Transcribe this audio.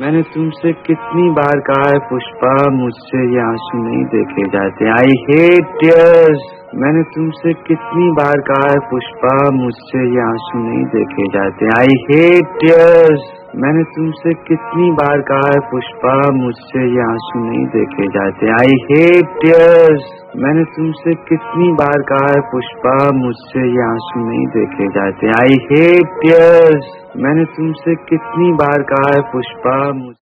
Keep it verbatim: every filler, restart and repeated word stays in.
मैंने तुमसे कितनी बार कहा है पुष्पा, मुझसे ये आंसू नहीं देखे जाते। I hate tears. मैंने तुमसे कितनी बार कहा है पुष्पा, मुझसे ये आंसू नहीं देखे जाते। I hate tears. मैंने तुमसे कितनी बार कहा है पुष्पा, मुझसे ये आंसू नहीं देखे जाते। I hate tears. मैंने तुमसे कितनी बार कहा है पुष्पा, मुझसे ये आंसू नहीं देखे जाते। I hate tears. मैंने तुमसे कितनी बार कहा है पुष्पा।